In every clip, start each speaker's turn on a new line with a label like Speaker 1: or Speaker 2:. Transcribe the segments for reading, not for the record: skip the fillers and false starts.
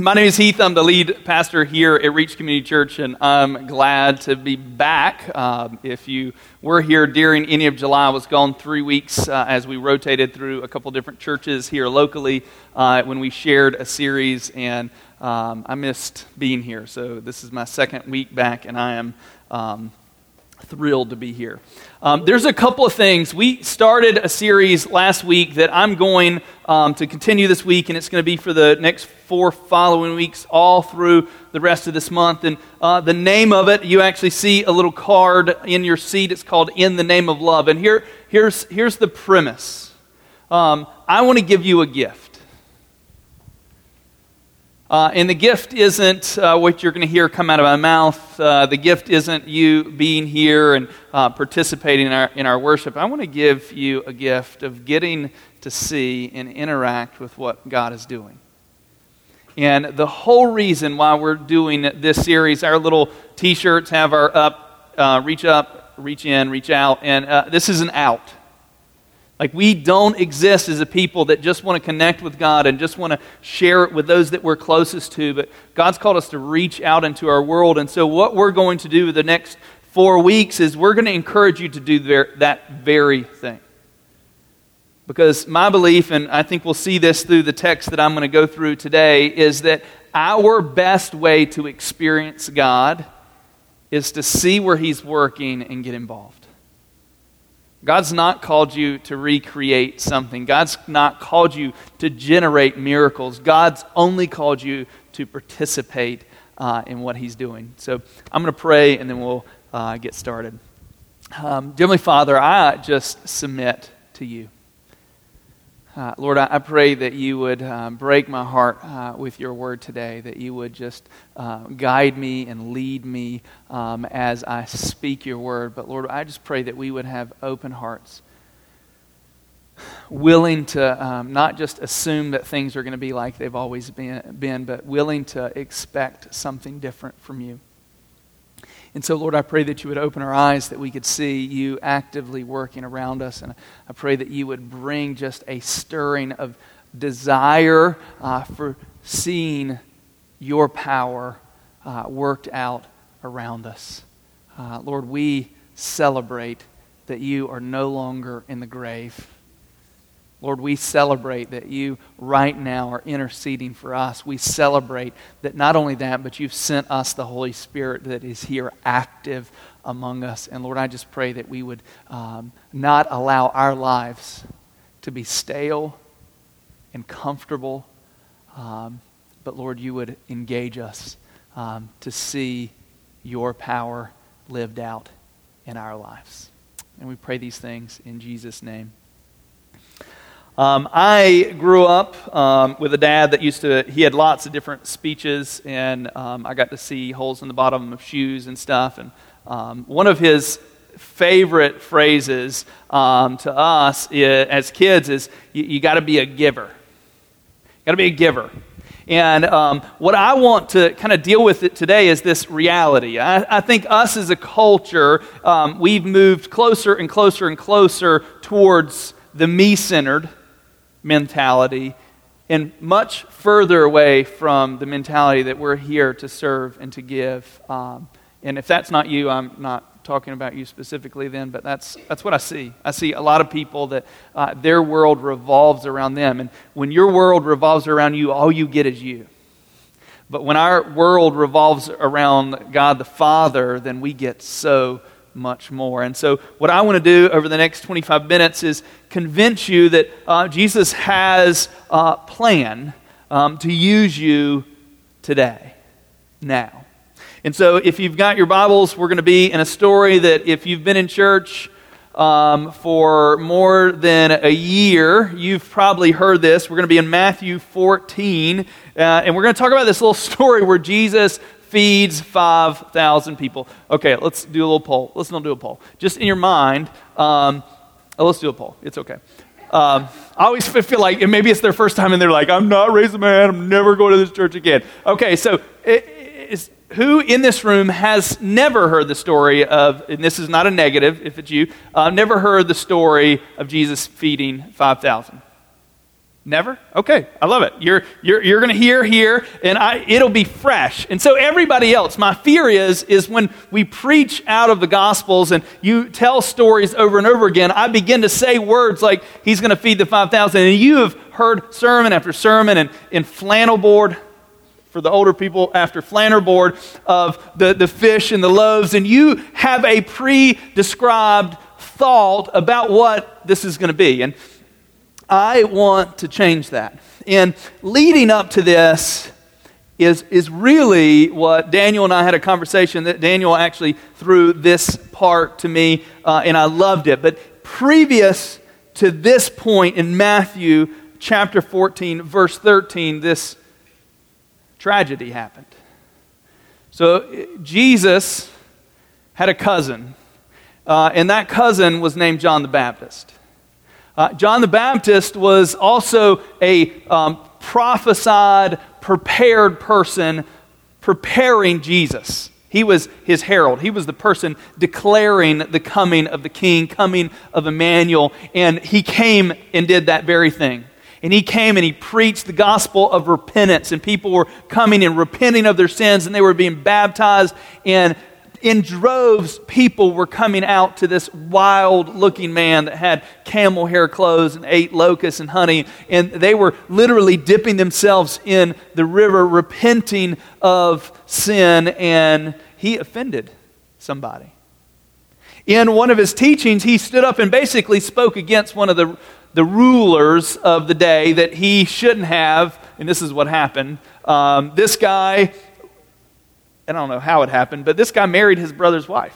Speaker 1: My name is Heath. I'm the lead pastor here at Reach Community Church, and I'm glad to be back. If you were here during any of July, I was gone 3 weeks as we rotated through a couple different churches here locally when we shared a series, and I missed being here. So this is my second week back, and I am thrilled to be here. There's a couple of things. We started a series last week that I'm going to continue this week, and it's going to be for the next 4 following weeks, all through the rest of this month. And the name of it, you actually see a little card in your seat. It's called In the Name of Love. And here's the premise. I want to give you a gift. And the gift isn't what you're going to hear come out of my mouth. The gift isn't you being here and participating in our worship. I want to give you a gift of getting to see and interact with what God is doing. And the whole reason why we're doing this series, our little T-shirts have our reach up, reach in, reach out, and this is an out. Like, we don't exist as a people that just want to connect with God and just want to share it with those that we're closest to, but God's called us to reach out into our world. And so what we're going to do the next 4 weeks is we're going to encourage you to do that very thing. Because my belief, and I think we'll see this through the text that I'm going to go through today, is that our best way to experience God is to see where He's working and get involved. God's not called you to recreate something. God's not called you to generate miracles. God's only called you to participate in what He's doing. So I'm going to pray, and then we'll get started. Heavenly Father, I just submit to you. Lord, I pray that you would break my heart with your word today, that you would just guide me and lead me as I speak your word. But Lord, I just pray that we would have open hearts, willing to not just assume that things are going to be like they've always been, but willing to expect something different from you. And so, Lord, I pray that you would open our eyes, that we could see you actively working around us. And I pray that you would bring just a stirring of desire for seeing your power worked out around us. Lord, we celebrate that you are no longer in the grave. Lord, we celebrate that you right now are interceding for us. We celebrate that not only that, but you've sent us the Holy Spirit that is here active among us. And Lord, I just pray that we would not allow our lives to be stale and comfortable, but Lord, you would engage us to see your power lived out in our lives. And we pray these things in Jesus' name. I grew up with a dad that he had lots of different speeches, and I got to see holes in the bottom of shoes and stuff. And one of his favorite phrases to us as kids is, you got to be a giver. You got to be a giver. And what I want to kind of deal with it today is this reality. I think us as a culture, we've moved closer and closer and closer towards the me-centered mentality and much further away from the mentality that we're here to serve and to give. And if that's not you, I'm not talking about you specifically then, but that's what I see. I see a lot of people that their world revolves around them. And when your world revolves around you, all you get is you. But when our world revolves around God the Father, then we get so much more. And so what I want to do over the next 25 minutes is convince you that Jesus has a plan to use you today, now. And so if you've got your Bibles, we're going to be in a story that if you've been in church for more than a year, you've probably heard this. We're going to be in Matthew 14, and we're going to talk about this little story where Jesus feeds 5,000 people. Okay, let's do a little poll. Let's not do a poll. Just in your mind, let's do a poll. It's okay. I always feel like maybe it's their first time and they're like, I'm not raising my hand. I'm never going to this church again. Okay, so who in this room has never heard the story of, and this is not a negative if it's you, never heard the story of Jesus feeding 5,000? Never? Okay, I love it. You're going to hear here, and it'll be fresh. And so everybody else, my fear is when we preach out of the Gospels and you tell stories over and over again, I begin to say words like, he's going to feed the 5,000, and you have heard sermon after sermon and in flannel board, for the older people, after flannel board of the fish and the loaves, and you have a pre-described thought about what this is going to be. And I want to change that. And leading up to this is really what Daniel and I had a conversation that Daniel actually threw this part to me, and I loved it. But previous to this point in Matthew chapter 14, verse 13, this tragedy happened. So Jesus had a cousin, and that cousin was named John the Baptist. John the Baptist was also a prophesied, prepared person preparing Jesus. He was his herald. He was the person declaring the coming of the King, coming of Emmanuel, and he came and did that very thing. And he came and he preached the gospel of repentance, and people were coming and repenting of their sins, and they were being baptized, and in droves, people were coming out to this wild-looking man that had camel hair clothes and ate locusts and honey, and they were literally dipping themselves in the river, repenting of sin, and he offended somebody. In one of his teachings, he stood up and basically spoke against one of the rulers of the day that he shouldn't have, and this is what happened. This guy, I don't know how it happened, but this guy married his brother's wife.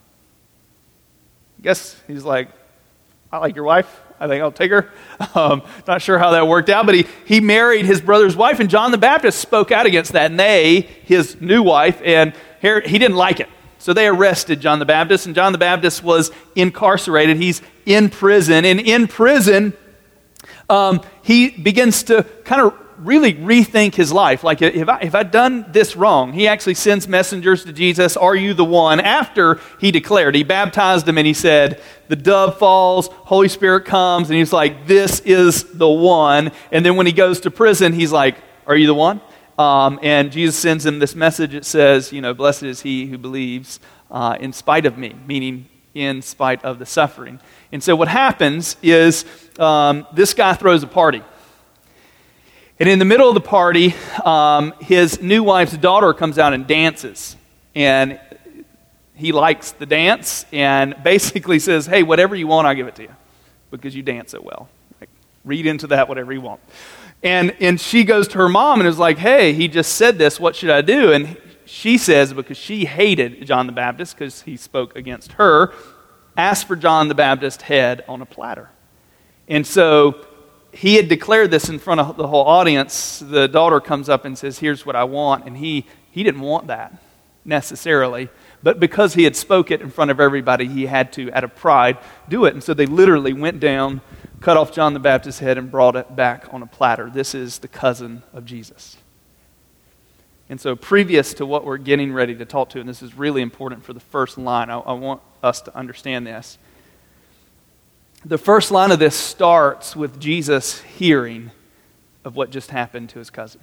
Speaker 1: I guess he's like, I like your wife. I think I'll take her. Not sure how that worked out, but he married his brother's wife, and John the Baptist spoke out against that, and his new wife, and he didn't like it. So they arrested John the Baptist, and John the Baptist was incarcerated. He's in prison, and in prison, he begins to kind of really rethink his life. Like, if I done this wrong? He actually sends messengers to Jesus, are you the one? After he declared, he baptized him and he said, the dove falls, Holy Spirit comes, and he's like, this is the one. And then when he goes to prison, he's like, are you the one? And Jesus sends him this message. It says, blessed is he who believes in spite of me, meaning in spite of the suffering. And so what happens is this guy throws a party. And in the middle of the party, his new wife's daughter comes out and dances. And he likes the dance and basically says, hey, whatever you want, I'll give it to you because you dance so well. Like, read into that whatever you want. And she goes to her mom and is like, hey, he just said this, what should I do? And she says, because she hated John the Baptist because he spoke against her, asked for John the Baptist's head on a platter. And so he had declared this in front of the whole audience. The daughter comes up and says, here's what I want. And he didn't want that necessarily. But because he had spoke it in front of everybody, he had to, out of pride, do it. And so they literally went down, cut off John the Baptist's head, and brought it back on a platter. This is the cousin of Jesus. And so previous to what we're getting ready to talk to, and this is really important for the first line, I want us to understand this. The first line of this starts with Jesus hearing of what just happened to his cousin.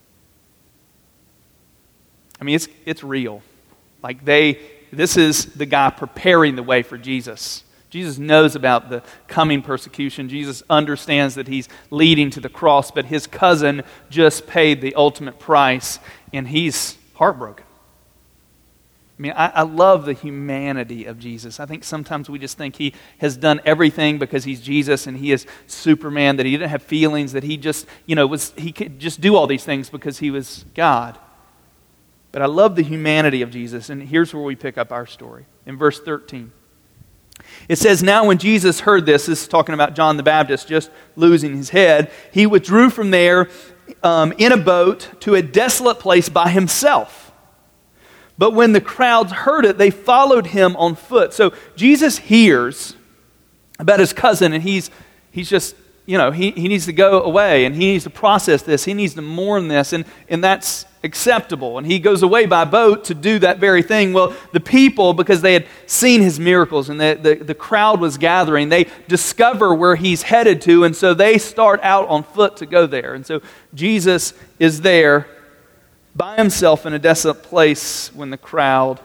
Speaker 1: I mean, it's real. Like this is the guy preparing the way for Jesus. Jesus knows about the coming persecution. Jesus understands that he's leading to the cross, but his cousin just paid the ultimate price, and he's heartbroken. I mean, I love the humanity of Jesus. I think sometimes we just think he has done everything because he's Jesus and he is Superman, that he didn't have feelings, that he just, he could just do all these things because he was God. But I love the humanity of Jesus, and here's where we pick up our story. In verse 13, it says, now when Jesus heard this is talking about John the Baptist just losing his head, he withdrew from there in a boat to a desolate place by himself. But when the crowds heard it, they followed him on foot. So Jesus hears about his cousin, and he's just he needs to go away, and he needs to process this. He needs to mourn this, and that's acceptable. And he goes away by boat to do that very thing. Well, the people, because they had seen his miracles and the crowd was gathering, they discover where he's headed to, and so they start out on foot to go there. And so Jesus is there by himself in a desolate place when the crowds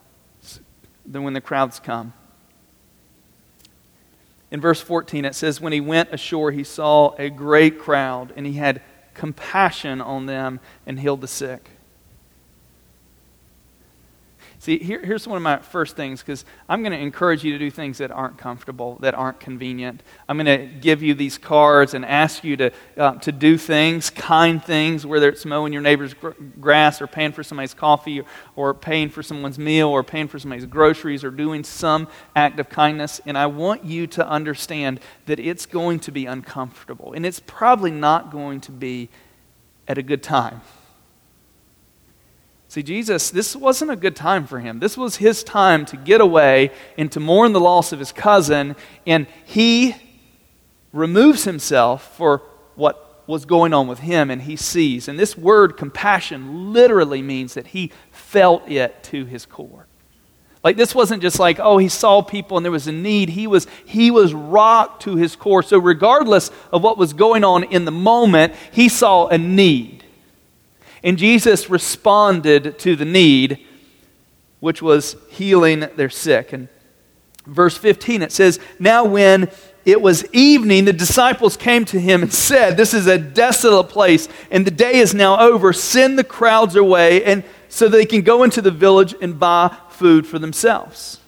Speaker 1: come. In verse 14 it says, when he went ashore he saw a great crowd, and he had compassion on them and healed the sick. See, here's one of my first things, because I'm going to encourage you to do things that aren't comfortable, that aren't convenient. I'm going to give you these cards and ask you to do things, kind things, whether it's mowing your neighbor's grass or paying for somebody's coffee or paying for someone's meal or paying for somebody's groceries or doing some act of kindness. And I want you to understand that it's going to be uncomfortable, and it's probably not going to be at a good time. See, Jesus, this wasn't a good time for him. This was his time to get away and to mourn the loss of his cousin, and he removes himself for what was going on with him, and he sees. And this word compassion literally means that he felt it to his core. Like, this wasn't just like, oh, he saw people and there was a need. He was rocked to his core. So regardless of what was going on in the moment, he saw a need. And Jesus responded to the need, which was healing their sick. And verse 15, it says, now when it was evening, the disciples came to him and said, this is a desolate place, and the day is now over. Send the crowds away, and so they can go into the village and buy food for themselves.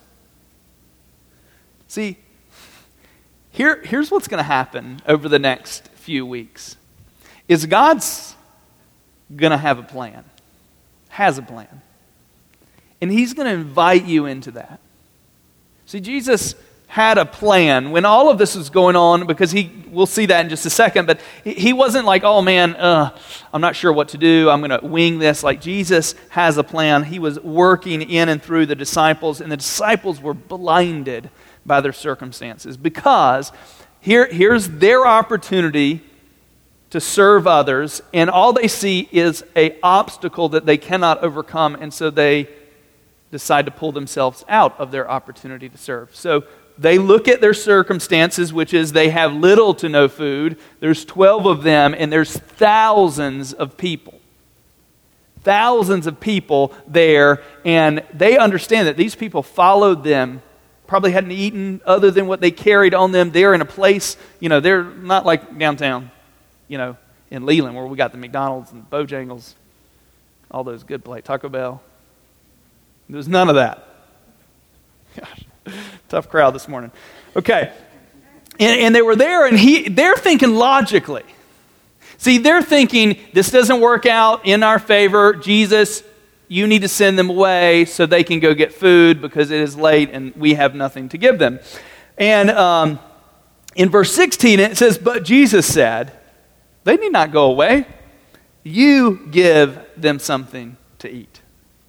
Speaker 1: See, here's what's going to happen over the next few weeks. Is God's going to have a plan, has a plan. And he's going to invite you into that. See, Jesus had a plan when all of this was going on, because we'll see that in just a second, but he wasn't like, oh man, I'm not sure what to do, I'm going to wing this. Like, Jesus has a plan. He was working in and through the disciples, and the disciples were blinded by their circumstances, because here's their opportunity to serve others, and all they see is an obstacle that they cannot overcome, and so they decide to pull themselves out of their opportunity to serve. So they look at their circumstances, which is they have little to no food. There's 12 of them, and there's thousands of people. Thousands of people there, and they understand that these people followed them, probably hadn't eaten other than what they carried on them. They're in a place, they're not like downtown, in Leland, where we got the McDonald's and Bojangles, all those good places, Taco Bell. There's none of that. Gosh, tough crowd this morning. Okay. And they were there, and they're thinking logically. See, they're thinking, this doesn't work out in our favor. Jesus, you need to send them away so they can go get food, because it is late and we have nothing to give them. And in verse 16, it says, but Jesus said, they need not go away. You give them something to eat.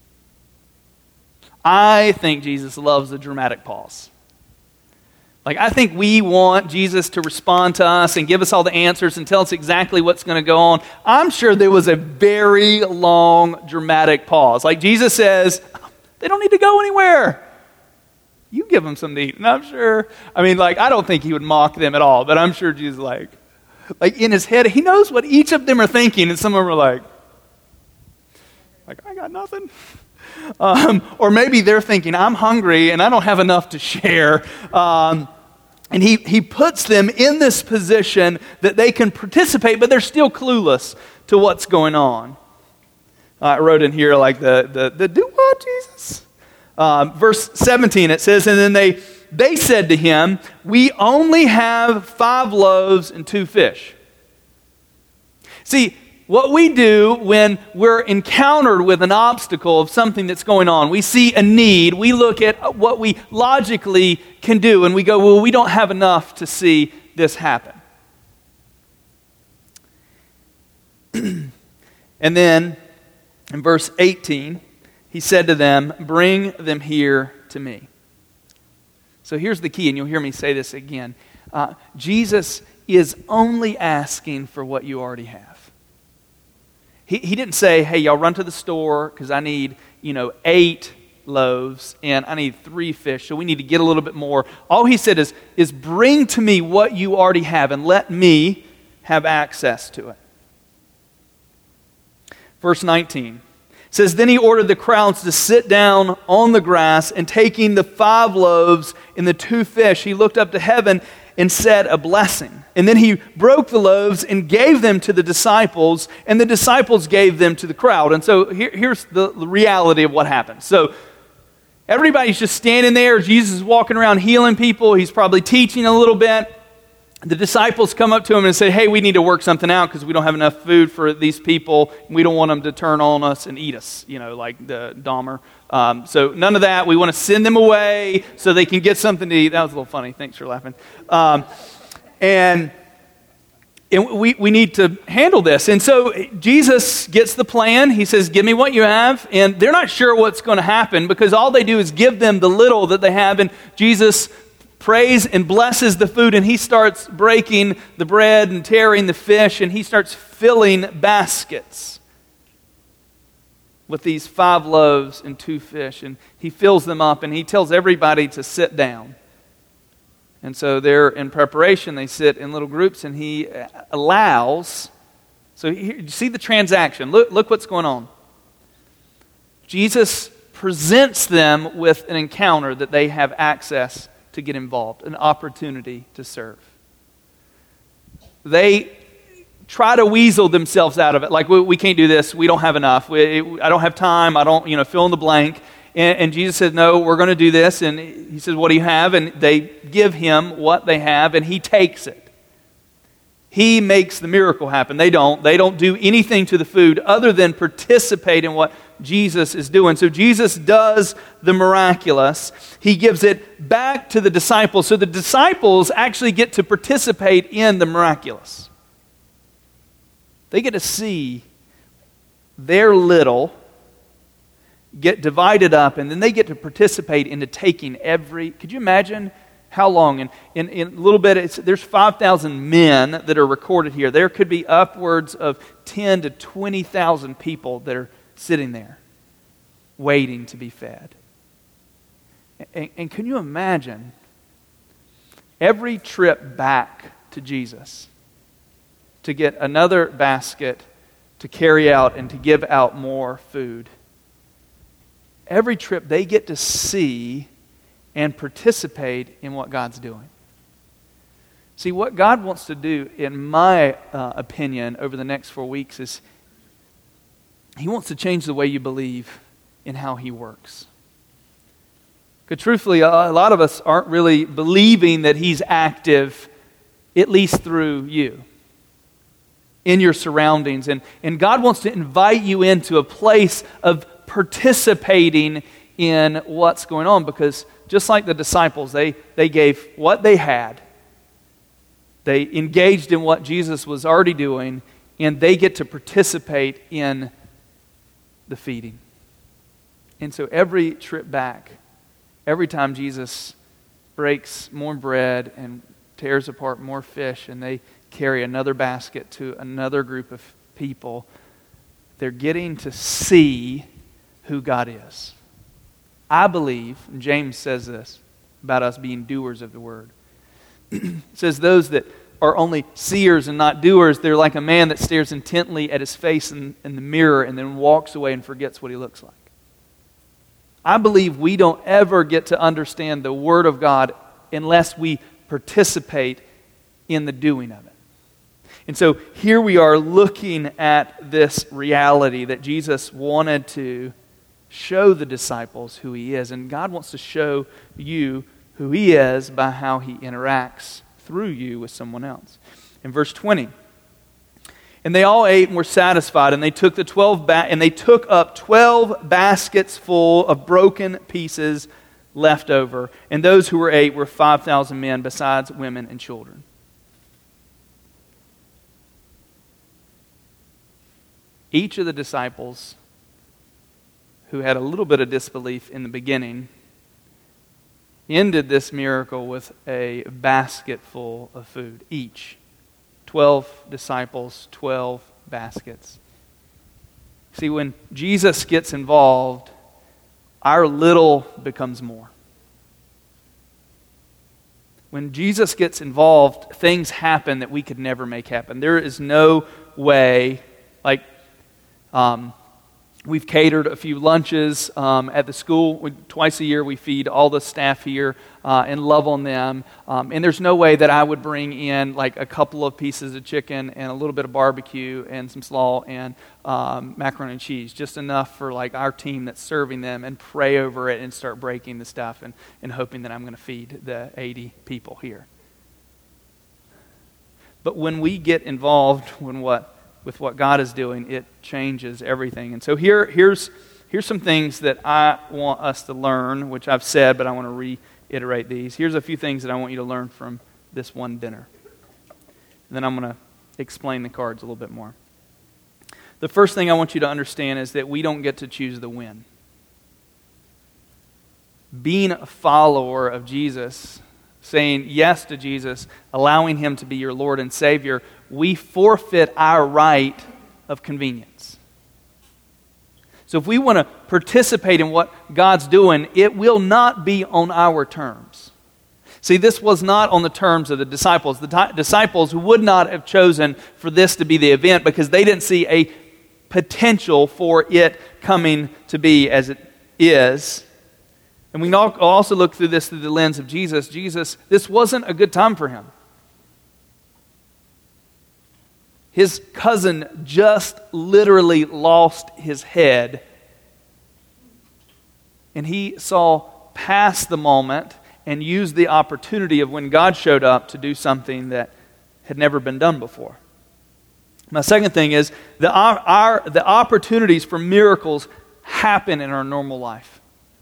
Speaker 1: I think Jesus loves a dramatic pause. Like, I think we want Jesus to respond to us and give us all the answers and tell us exactly what's going to go on. I'm sure there was a very long, dramatic pause. Like, Jesus says, they don't need to go anywhere. You give them something to eat. And I'm sure, I don't think he would mock them at all, but I'm sure Jesus like in his head, he knows what each of them are thinking, and some of them are like, I got nothing. Or maybe they're thinking, I'm hungry and I don't have enough to share. And he puts them in this position that they can participate, but they're still clueless to what's going on. I wrote in here the do what, Jesus? Verse 17, it says, and then they said to him, we only have 5 loaves and 2 fish. See, what we do when we're encountered with an obstacle of something that's going on, we see a need, we look at what we logically can do, and we go, well, we don't have enough to see this happen. And then, in verse 18, he said to them, bring them here to me. So here's the key, and you'll hear me say this again. Jesus is only asking for what you already have. He didn't say, hey, y'all run to the store because I need, 8 loaves and I need 3 fish, so we need to get a little bit more. All he said is bring to me what you already have and let me have access to it. Verse 19 says, then he ordered the crowds to sit down on the grass, and taking the 5 loaves and the 2 fish, he looked up to heaven and said a blessing. And then he broke the loaves and gave them to the disciples, and the disciples gave them to the crowd. And so here's the reality of what happened. So everybody's just standing there. Jesus is walking around healing people. He's probably teaching a little bit. The disciples come up to him and say, hey, we need to work something out because we don't have enough food for these people. We don't want them to turn on us and eat us, like the Dahmer. So none of that. We want to send them away so they can get something to eat. That was a little funny. Thanks for laughing. And we need to handle this. And so Jesus gets the plan. He says, give me what you have. And they're not sure what's going to happen because all they do is give them the little that they have. And Jesus prays and blesses the food, and he starts breaking the bread and tearing the fish, and he starts filling baskets with these 5 loaves and 2 fish, and he fills them up, and he tells everybody to sit down. And so they're in preparation. They sit in little groups, and he allows. So here, you see the transaction. Look what's going on. Jesus presents them with an encounter that they have access to get involved, an opportunity to serve. They try to weasel themselves out of it. Like, we can't do this. We don't have enough. I don't have time. I don't, fill in the blank. And Jesus said, no, we're going to do this. And he says, what do you have? And they give him what they have, and he takes it. He makes the miracle happen. They don't. They don't do anything to the food other than participate in what Jesus is doing. So Jesus does the miraculous. He gives it back to the disciples. So the disciples actually get to participate in the miraculous. They get to see their little get divided up, and then they get to participate into taking every... Could you imagine how long? In a little bit, there's 5,000 men that are recorded here. There could be upwards of 10 to 20,000 people that are sitting there waiting to be fed. And can you imagine every trip back to Jesus to get another basket to carry out and to give out more food? Every trip they get to see and participate in what God's doing. See, what God wants to do, in my opinion, over the next 4 weeks is He wants to change the way you believe in how He works. Because truthfully, a lot of us aren't really believing that He's active, at least through you, in your surroundings. And God wants to invite you into a place of participating in what's going on, because just like the disciples, they gave what they had. They engaged in what Jesus was already doing, and they get to participate in the feeding. And so every trip back, every time Jesus breaks more bread and tears apart more fish, and they carry another basket to another group of people, they're getting to see who God is. I believe, and James says this about us being doers of the word. It says those that are only seers and not doers, they're like a man that stares intently at his face in the mirror and then walks away and forgets what he looks like. I believe we don't ever get to understand the Word of God unless we participate in the doing of it. And so here we are looking at this reality that Jesus wanted to show the disciples who He is. And God wants to show you who He is by how He interacts through you with someone else. In verse 20, and they all ate and were satisfied, and they took up 12 baskets full of broken pieces left over. And those who ate were 5,000 men, besides women and children. Each of the disciples who had a little bit of disbelief in the beginning ended this miracle with a basket full of food, each. 12 disciples, 12 baskets. See, when Jesus gets involved, our little becomes more. When Jesus gets involved, things happen that we could never make happen. There is no way, we've catered a few lunches at the school. Twice a year we feed all the staff here and love on them. And there's no way that I would bring in like a couple of pieces of chicken and a little bit of barbecue and some slaw and macaroni and cheese, just enough for like our team that's serving them, and pray over it and start breaking the stuff and hoping that I'm going to feed the 80 people here. But when we get involved with what God is doing, it changes everything. And so here's some things that I want us to learn, which I've said, but I want to reiterate these. Here's a few things that I want you to learn from this one dinner. And then I'm going to explain the cards a little bit more. The first thing I want you to understand is that we don't get to choose the win. Being a follower of Jesus, saying yes to Jesus, allowing Him to be your Lord and Savior, we forfeit our right of convenience. So if we want to participate in what God's doing, it will not be on our terms. See, this was not on the terms of the disciples. The disciples would not have chosen for this to be the event because they didn't see a potential for it coming to be as it is. And we can also look through this through the lens of Jesus. This wasn't a good time for him. His cousin just literally lost his head. And he saw past the moment and used the opportunity of when God showed up to do something that had never been done before. My second thing is the opportunities for miracles happen in our normal life.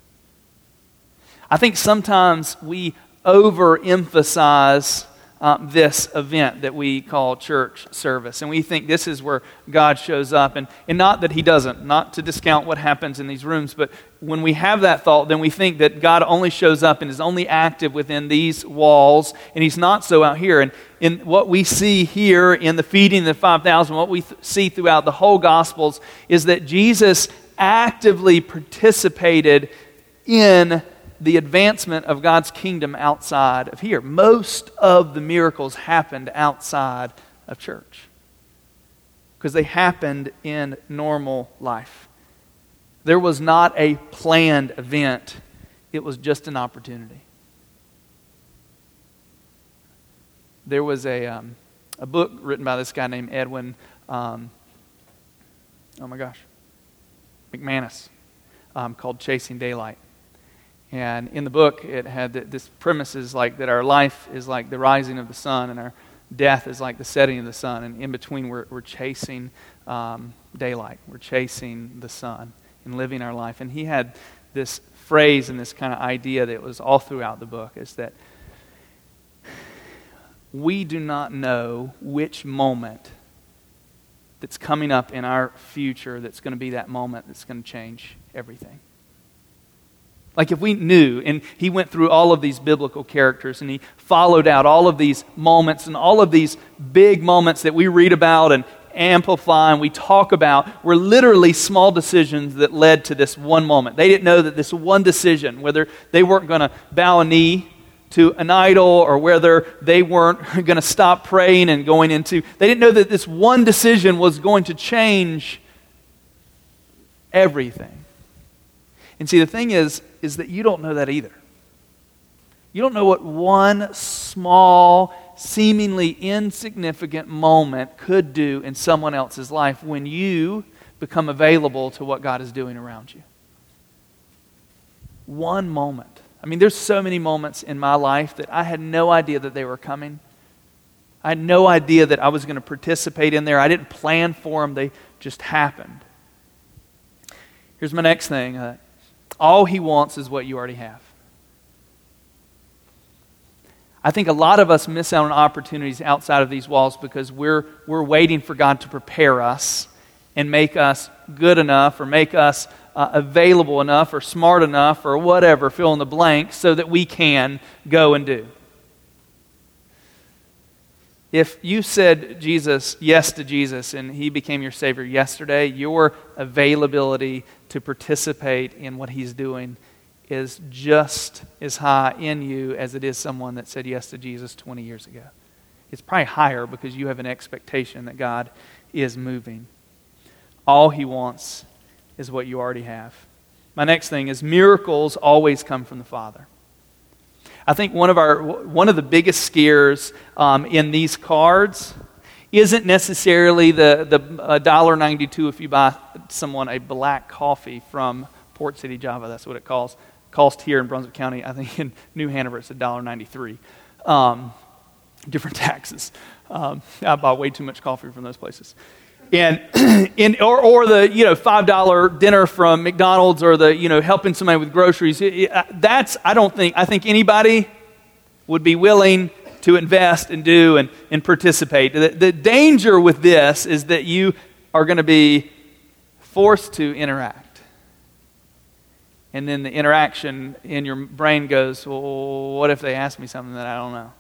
Speaker 1: I think sometimes we overemphasize this event that we call church service. And we think this is where God shows up. And not that He doesn't, not to discount what happens in these rooms, but when we have that thought, then we think that God only shows up and is only active within these walls, and He's not so out here. And in what we see here in the feeding of the 5,000, what we see throughout the whole Gospels is that Jesus actively participated in the advancement of God's kingdom outside of here. Most of the miracles happened outside of church because they happened in normal life. There was not a planned event. It was just an opportunity. There was a book written by this guy named Edwin, McManus, called Chasing Daylight. And in the book, it had this premise is like that our life is like the rising of the sun, and our death is like the setting of the sun. And in between, we're chasing daylight. We're chasing the sun and living our life. And he had this phrase and this kind of idea that was all throughout the book, is that we do not know which moment that's coming up in our future that's going to be that moment that's going to change everything. Like if we knew, and he went through all of these biblical characters and he followed out all of these moments and all of these big moments that we read about and amplify and we talk about were literally small decisions that led to this one moment. They didn't know that this one decision, whether they weren't going to bow a knee to an idol or whether they weren't going to stop praying and going into, they didn't know that this one decision was going to change everything. And see, the thing is that you don't know that either. You don't know what one small, seemingly insignificant moment could do in someone else's life when you become available to what God is doing around you. One moment. I mean, there's so many moments in my life that I had no idea that they were coming. I had no idea that I was going to participate in there. I didn't plan for them. They just happened. Here's my next thing. All He wants is what you already have. I think a lot of us miss out on opportunities outside of these walls because we're waiting for God to prepare us and make us good enough or make us available enough or smart enough or whatever, fill in the blank, so that we can go and do. If you said yes to Jesus, and he became your Savior yesterday, your availability to participate in what he's doing is just as high in you as it is someone that said yes to Jesus 20 years ago. It's probably higher because you have an expectation that God is moving. All he wants is what you already have. My next thing is miracles always come from the Father. I think one of the biggest scares in these cards isn't necessarily the $1.92 if you buy someone a black coffee from Port City, Java. That's what it cost here in Brunswick County. I think in New Hanover it's $1.93. Different taxes. I buy way too much coffee from those places. And or the $5 dinner from McDonald's, or the helping somebody with groceries. I think anybody would be willing to invest and do and participate. The danger with this is that you are going to be forced to interact. And then the interaction in your brain goes, well, what if they ask me something that I don't know?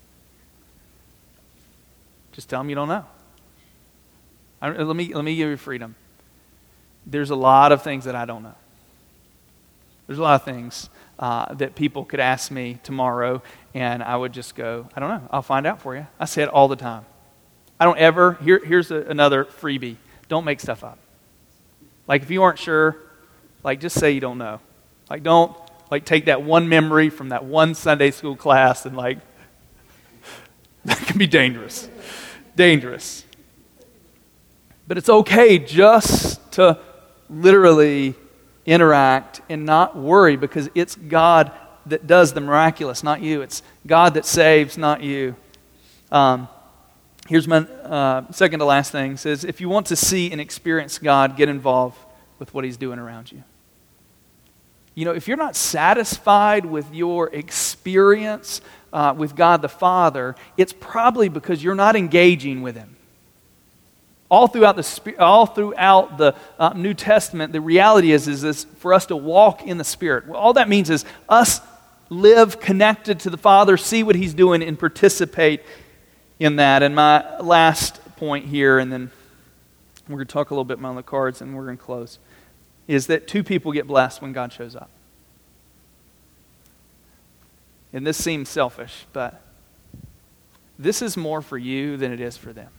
Speaker 1: Just tell them you don't know. Let me give you freedom. There's a lot of things that I don't know. There's a lot of things that people could ask me tomorrow, and I would just go, I don't know. I'll find out for you. I say it all the time. I don't ever. Here's another freebie. Don't make stuff up. Like if you aren't sure, just say you don't know. Don't take that one memory from that one Sunday school class and that can be dangerous. Dangerous. But it's okay just to literally interact and not worry, because it's God that does the miraculous, not you. It's God that saves, not you. Here's my second to last thing. It says, if you want to see and experience God, get involved with what he's doing around you. If you're not satisfied with your experience with God the Father, it's probably because you're not engaging with him. All throughout the New Testament, the reality is for us to walk in the Spirit. All that means is us live connected to the Father, see what he's doing, and participate in that. And my last point here, and then we're going to talk a little bit more on the cards, and we're going to close, is that two people get blessed when God shows up. And this seems selfish, but this is more for you than it is for them.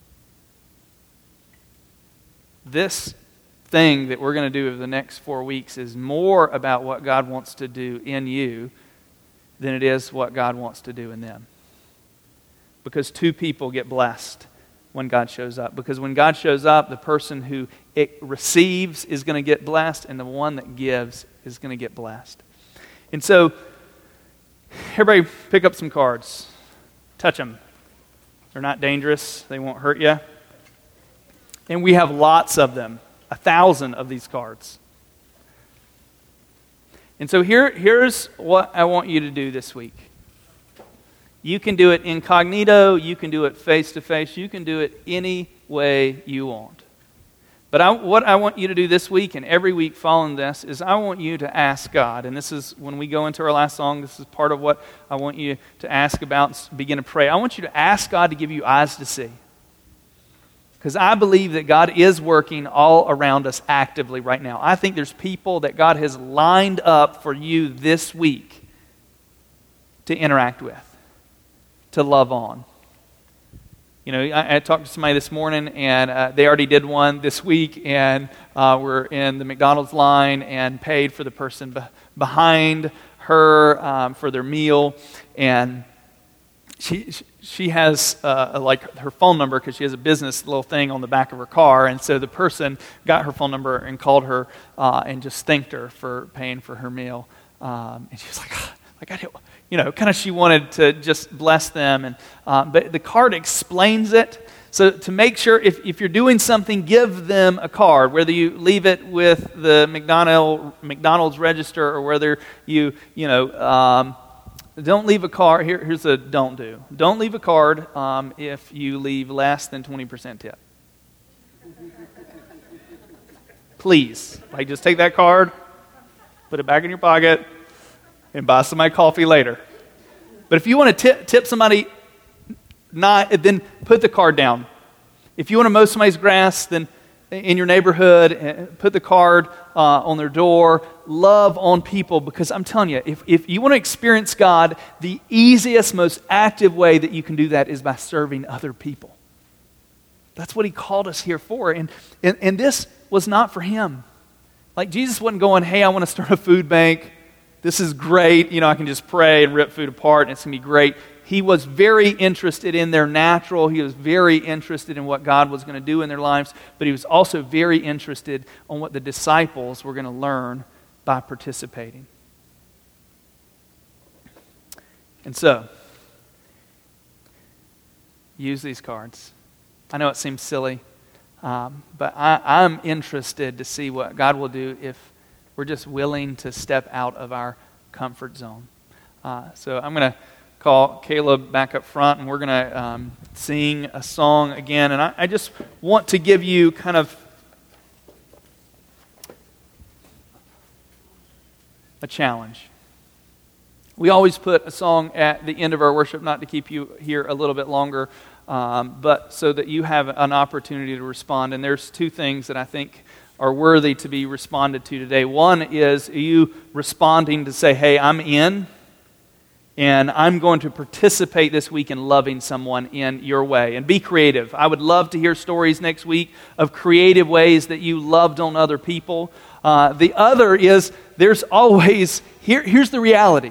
Speaker 1: This thing that we're going to do over the next 4 weeks is more about what God wants to do in you than it is what God wants to do in them. Because two people get blessed when God shows up. Because when God shows up, the person who it receives is going to get blessed, and the one that gives is going to get blessed. And so, everybody pick up some cards. Touch them. They're not dangerous. They won't hurt you. And we have lots of them, 1,000 of these cards. And so here's what I want you to do this week. You can do it incognito, you can do it face-to-face, you can do it any way you want. But what I want you to do this week and every week following this is I want you to ask God, and this is when we go into our last song, this is part of what I want you to ask about and begin to pray. I want you to ask God to give you eyes to see. Because I believe that God is working all around us actively right now. I think there's people that God has lined up for you this week to interact with, to love on. I talked to somebody this morning, and they already did one this week, and we're in the McDonald's line and paid for the person behind her for their meal, and she has her phone number because she has a business little thing on the back of her car, and so the person got her phone number and called her and just thanked her for paying for her meal, and she was like, she wanted to just bless them, and but the card explains it. So to make sure, if you're doing something, give them a card, whether you leave it with the McDonald's register or whether you don't leave a card. Here's a don't do. Don't leave a card if you leave less than 20% tip. Please, just take that card, put it back in your pocket, and buy somebody coffee later. But if you want to tip somebody then put the card down. If you want to mow somebody's grass, then in your neighborhood, put the card on their door. Love on people, because I'm telling you, if you want to experience God, the easiest, most active way that you can do that is by serving other people. That's what he called us here for. And this was not for him. Like, Jesus wasn't going, hey, I want to start a food bank. This is great. I can just pray and rip food apart and it's going to be great. He was very interested in their natural. He was very interested in what God was going to do in their lives. But he was also very interested in what the disciples were going to learn by participating. And so, use these cards. I know it seems silly, but I'm interested to see what God will do if we're just willing to step out of our comfort zone. So I'm going to call Caleb back up front, and we're going to sing a song again. And I just want to give you kind of a challenge. We always put a song at the end of our worship, not to keep you here a little bit longer, but so that you have an opportunity to respond. And there's two things that I think are worthy to be responded to today. One is, are you responding to say, hey, I'm in, and I'm going to participate this week in loving someone in your way. And be creative. I would love to hear stories next week of creative ways that you loved on other people. The other is, there's always, here's the reality.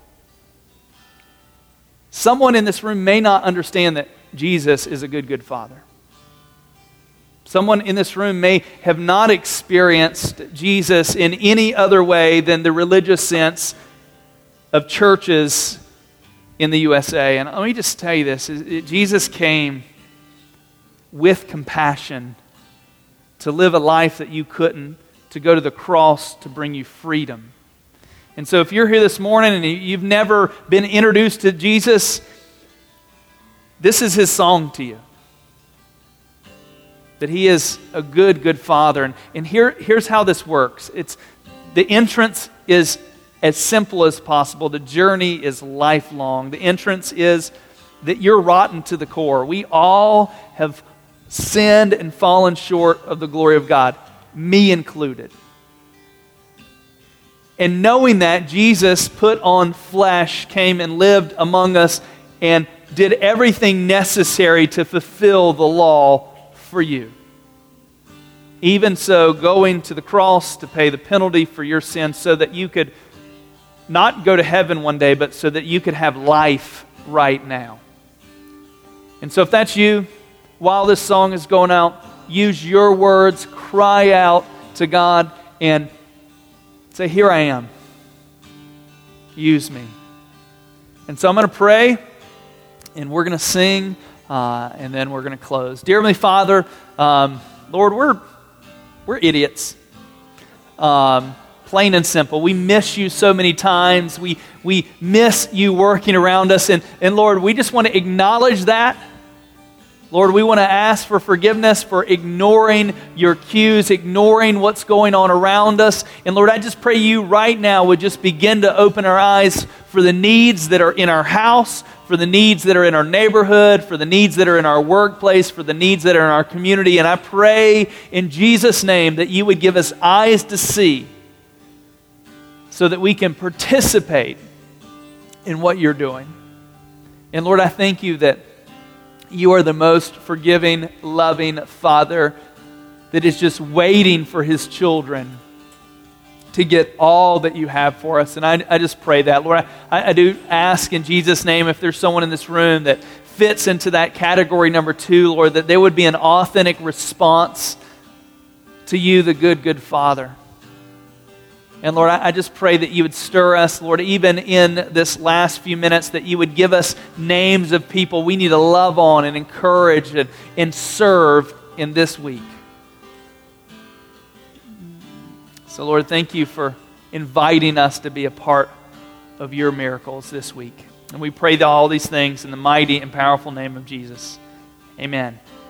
Speaker 1: Someone in this room may not understand that Jesus is a good father. Someone in this room may have not experienced Jesus in any other way than the religious sense of churches in the USA. And let me just tell you this. Jesus came with compassion to live a life that you couldn't, to go to the cross to bring you freedom. And so if you're here this morning and you've never been introduced to Jesus, this is his song to you. That he is a good father. And here's how this works. The entrance is as simple as possible. The journey is lifelong. The entrance is that you're rotten to the core. We all have sinned and fallen short of the glory of God, me included. And knowing that, Jesus put on flesh, came and lived among us, and did everything necessary to fulfill the law for you. Even so, going to the cross to pay the penalty for your sins so that you could not go to heaven one day, but so that you could have life right now. And so if that's you, while this song is going out, use your words, cry out to God, and say, here I am. Use me. And so I'm going to pray, and we're going to sing, and then we're going to close. Dear Heavenly Father, Lord, we're idiots. Plain and simple. We miss you so many times. We miss you working around us. And Lord, we just want to acknowledge that. Lord, we want to ask for forgiveness for ignoring your cues, ignoring what's going on around us. And Lord, I just pray you right now would just begin to open our eyes for the needs that are in our house, for the needs that are in our neighborhood, for the needs that are in our workplace, for the needs that are in our community. And I pray in Jesus' name that you would give us eyes to see so that we can participate in what you're doing. And Lord, I thank you that you are the most forgiving, loving Father that is just waiting for his children to get all that you have for us. And I just pray that. Lord, I do ask in Jesus' name, if there's someone in this room that fits into that category number 2, Lord, that there would be an authentic response to you, the good Father. And Lord, I just pray that you would stir us, Lord, even in this last few minutes, that you would give us names of people we need to love on and encourage and serve in this week. So Lord, thank you for inviting us to be a part of your miracles this week. And we pray all these things in the mighty and powerful name of Jesus. Amen.